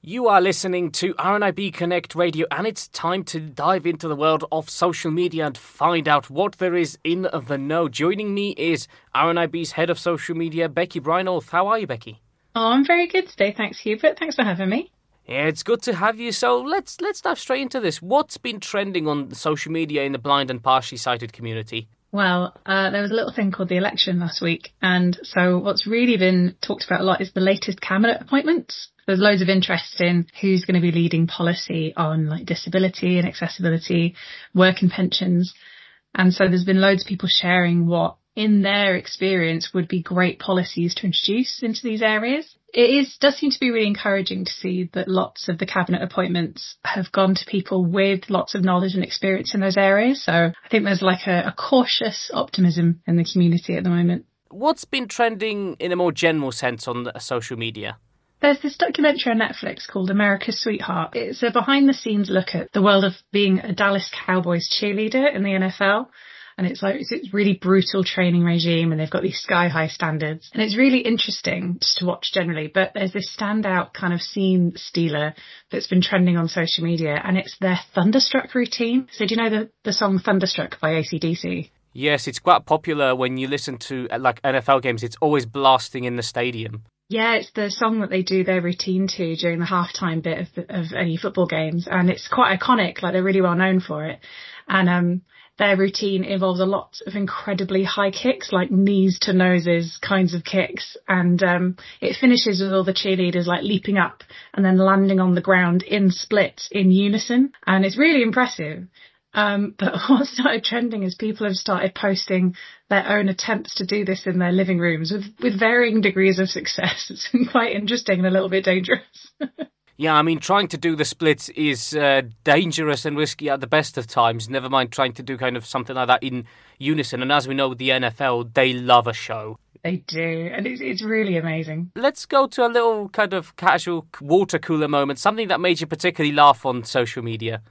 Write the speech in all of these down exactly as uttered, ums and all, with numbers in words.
You are listening to R N I B Connect Radio, and it's time to dive into the world of social media and find out what there is in the know. Joining me is R N I B's head of social media, Becky Brynolf. How are you, Becky? Oh, I'm very good today, thanks, Hubert. Thanks for having me. Yeah, it's good to have you. So let's let's dive straight into this. What's been trending on social media in the blind and partially sighted community? Well, uh, there was a little thing called the election last week, and so what's really been talked about a lot is the latest cabinet appointments. There's loads of interest in who's going to be leading policy on like disability and accessibility, work and pensions. And so there's been loads of people sharing what, in their experience, would be great policies to introduce into these areas. It is does seem to be really encouraging to see that lots of the cabinet appointments have gone to people with lots of knowledge and experience in those areas. So I think there's like a, a cautious optimism in the community at the moment. What's been trending in a more general sense on social media? There's this documentary on Netflix called America's Sweetheart. It's a behind-the-scenes look at the world of being a Dallas Cowboys cheerleader in the N F L. And it's like, it's a really brutal training regime, and they've got these sky-high standards. And it's really interesting just to watch generally. But there's this standout kind of scene stealer that's been trending on social media, and it's their Thunderstruck routine. So do you know the, the song Thunderstruck by A C D C? Yes, it's quite popular when you listen to like N F L games. It's always blasting in the stadium. Yeah, it's the song that they do their routine to during the halftime bit of, of any football games. And it's quite iconic, like they're really well known for it. And um, their routine involves a lot of incredibly high kicks, like knees to noses kinds of kicks. And um, it finishes with all the cheerleaders like leaping up and then landing on the ground in splits in unison. And it's really impressive. Um, but what started trending is people have started posting their own attempts to do this in their living rooms with, with varying degrees of success. It's been quite interesting and a little bit dangerous. Yeah, I mean, trying to do the splits is uh, dangerous and risky at the best of times, never mind trying to do kind of something like that in unison. And as we know, with the N F L, they love a show. They do, and it's, it's really amazing. Let's go to a little kind of casual water cooler moment, something that made you particularly laugh on social media.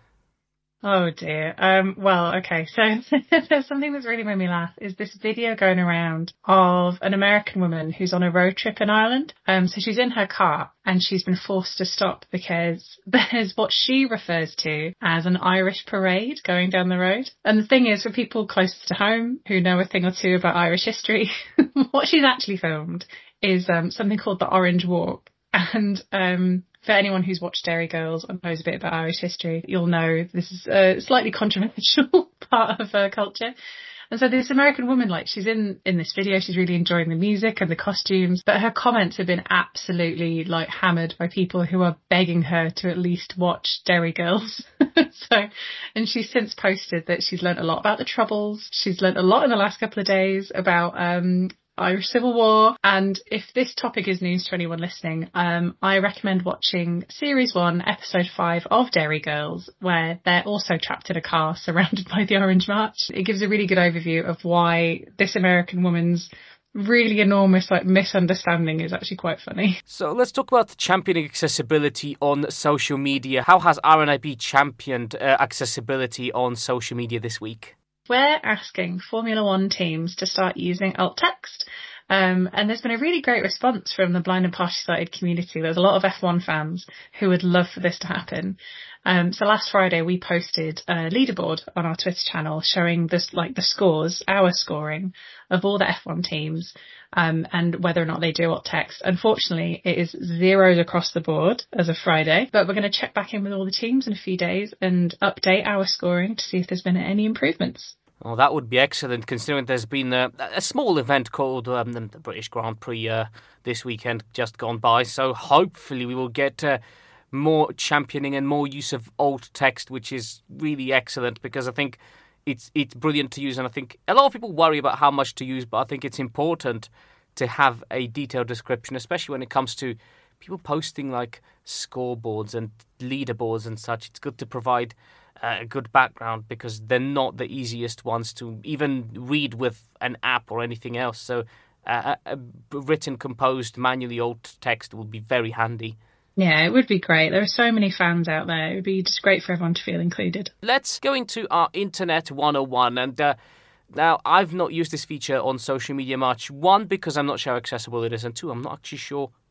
Oh dear. Um, well, okay. So there's something that's really made me laugh is this video going around of an American woman who's on a road trip in Ireland. Um, so she's in her car and she's been forced to stop because there's what she refers to as an Irish parade going down the road. And the thing is, for people closest to home who know a thing or two about Irish history, what she's actually filmed is um, something called the Orange Walk. And um for anyone who's watched Derry Girls and knows a bit about Irish history, you'll know this is a slightly controversial part of her culture. And so this American woman, like, she's in, in this video, she's really enjoying the music and the costumes, but her comments have been absolutely, like, hammered by people who are begging her to at least watch Derry Girls. So, and she's since posted that she's learnt a lot about the Troubles. She's learnt a lot in the last couple of days about um Irish Civil War. And if this topic is news to anyone listening, um, I recommend watching Series one, Episode five of Derry Girls, where they're also trapped in a car surrounded by the Orange March. It gives a really good overview of why this American woman's really enormous like misunderstanding is actually quite funny. So let's talk about championing accessibility on social media. How has R N I B championed uh, accessibility on social media this week? We're asking Formula One teams to start using alt text. Um, and there's been a really great response from the blind and partially sighted community. There's a lot of F one fans who would love for this to happen. Um, so last Friday we posted a leaderboard on our Twitter channel showing this, like the scores, our scoring of all the F one teams, um, and whether or not they do alt text. Unfortunately, it is zeros across the board as of Friday, but we're going to check back in with all the teams in a few days and update our scoring to see if there's been any improvements. Well, that would be excellent, considering there's been a, a small event called um, the British Grand Prix uh, this weekend just gone by. So hopefully we will get uh, more championing and more use of alt text, which is really excellent because I think it's it's brilliant to use. And I think a lot of people worry about how much to use, but I think it's important to have a detailed description, especially when it comes to people posting like scoreboards and leaderboards and such. It's good to provide a good background because they're not the easiest ones to even read with an app or anything else. So uh, a written, composed, manually alt text will be very handy. Yeah, it would be great. There are so many fans out there. It would be just great for everyone to feel included. Let's go into our Internet one oh one. And uh, now, I've not used this feature on social media much. One, because I'm not sure how accessible it is. And two, I'm not actually sure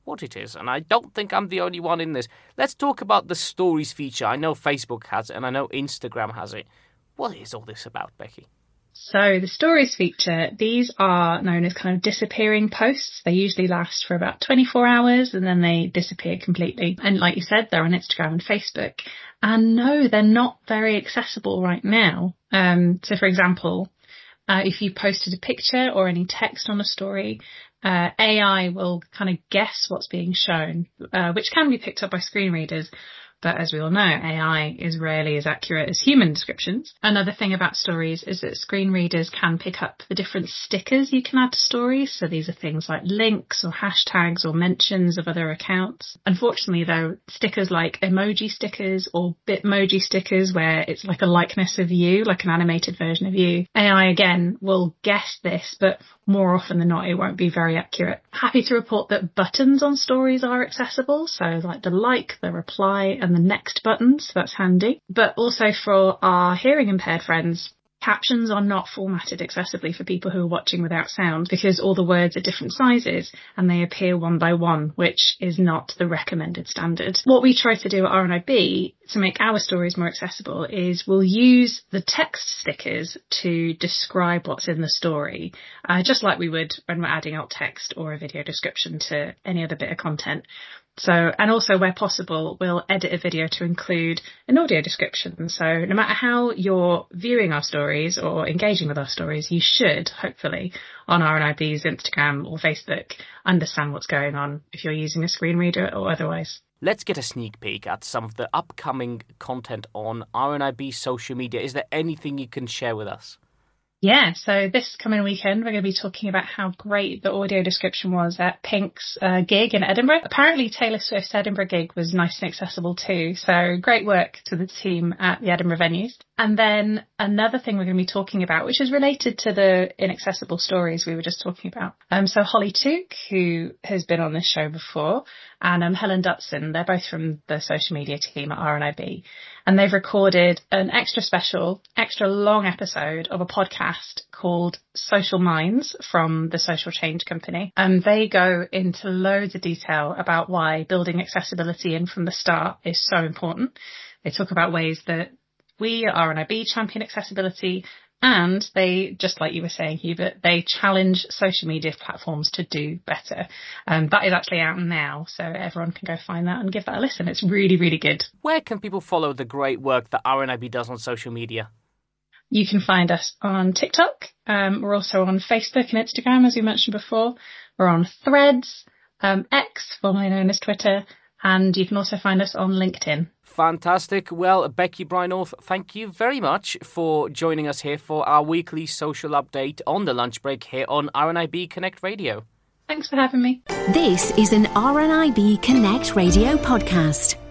what it is, and I don't think I'm the only one in this. Let's talk about the stories feature. I know Facebook has it, and I know Instagram has it. What is all this about, Becky? So the stories feature, these are known as kind of disappearing posts. They usually last for about twenty-four hours and then they disappear completely. And like you said, they're on Instagram and Facebook. And no, they're not very accessible right now. Um, so for example, uh, if you posted a picture or any text on a story, uh, A I will kind of guess what's being shown, uh, which can be picked up by screen readers. But as we all know, A I is rarely as accurate as human descriptions. Another thing about stories is that screen readers can pick up the different stickers you can add to stories. So these are things like links or hashtags or mentions of other accounts. Unfortunately, though, stickers like emoji stickers or Bitmoji stickers, where it's like a likeness of you, like an animated version of you, A I again will guess this, but more often than not, it won't be very accurate. Happy to report that buttons on stories are accessible. So like the like, the reply, and the next buttons, so that's handy. But also for our hearing impaired friends, captions are not formatted accessibly for people who are watching without sound because all the words are different sizes and they appear one by one, which is not the recommended standard. What we try to do at R N I B to make our stories more accessible is we'll use the text stickers to describe what's in the story, uh, just like we would when we're adding alt text or a video description to any other bit of content. So, and also where possible, we'll edit a video to include an audio description. So no matter how you're viewing our stories or engaging with our stories, you should, hopefully, on R N I B's Instagram or Facebook, understand what's going on if you're using a screen reader or otherwise. Let's get a sneak peek at some of the upcoming content on R N I B social media. Is there anything you can share with us? Yeah, so this coming weekend, we're going to be talking about how great the audio description was at Pink's uh, gig in Edinburgh. Apparently Taylor Swift's Edinburgh gig was nice and accessible too. So great work to the team at the Edinburgh venues. And then another thing we're going to be talking about, which is related to the inaccessible stories we were just talking about. Um, so Holly Took, who has been on this show before, and um, Helen Dutson, they're both from the social media team at R N I B. And they've recorded an extra special, extra long episode of a podcast called Social Minds from the Social Change Company. And they go into loads of detail about why building accessibility in from the start is so important. They talk about ways that we at R N I B champion accessibility, and they, just like you were saying, Hubert, they challenge social media platforms to do better. Um, that is actually out now, so everyone can go find that and give that a listen. It's really, really good. Where can people follow the great work that R N I B does on social media? You can find us on TikTok. Um, we're also on Facebook and Instagram, as we mentioned before. We're on Threads, um, X, formerly known as Twitter, and you can also find us on LinkedIn. Fantastic. Well, Becky Brynorth, thank you very much for joining us here for our weekly social update on the lunch break here on R N I B Connect Radio. Thanks for having me. This is an R N I B Connect Radio podcast.